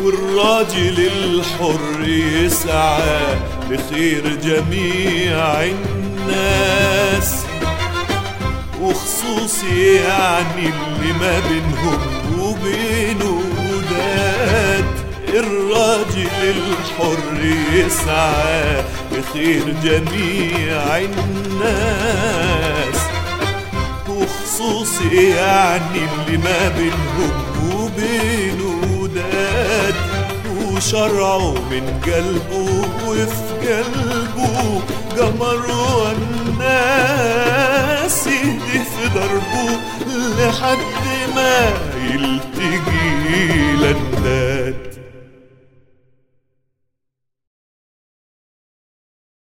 والراجل الحر يسعى لخير جميع الناس، وخصوصي يعني اللي ما بينهم وبينه وداد. الراجل الحر يسعى لخير جميع الناس، وخصوصي يعني اللي ما بينهم وبينه وداد. وشرعه من قلبه وفي قلبه قمر، والناس يهدي في دربه لحد ما يلتقي